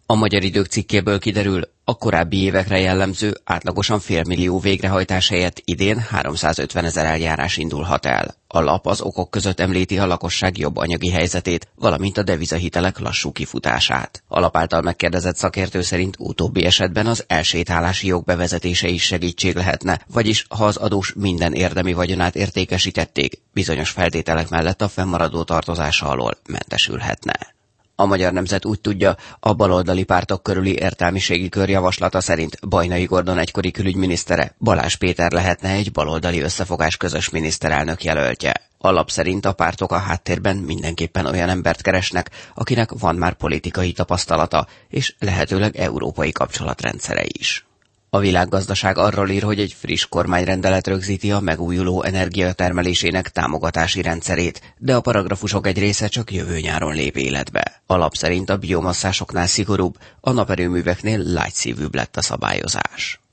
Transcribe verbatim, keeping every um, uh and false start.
A Magyar Idők cikkéből kiderül, a korábbi évekre jellemző átlagosan félmillió végrehajtás helyett idén háromszázötvenezer eljárás indulhat el. A lap az okok között említi a lakosság jobb anyagi helyzetét, valamint a devizahitelek lassú kifutását. A lap által megkérdezett szakértő szerint utóbbi esetben az elsétálási jog bevezetése is segítség lehetne, vagyis ha az adós minden érdemi vagyonát értékesítették, bizonyos feltételek mellett a fennmaradó tartozása alól mentesülhetne. A Magyar Nemzet úgy tudja, a baloldali pártok körüli értelmiségi kör javaslata szerint Bajnai Gordon egykori külügyminisztere, Balázs Péter lehetne egy baloldali összefogás közös miniszterelnök jelöltje. A lap szerint a pártok a háttérben mindenképpen olyan embert keresnek, akinek van már politikai tapasztalata, és lehetőleg európai kapcsolatrendszere is. A Világgazdaság arról ír, hogy egy friss kormányrendelet rögzíti a megújuló energiatermelésének támogatási rendszerét, de a paragrafusok egy része csak jövő nyáron lép életbe. A lap szerint a biomasszásoknál szigorúbb, a naperőműveknél lágyszívűbb lett a szabályozás.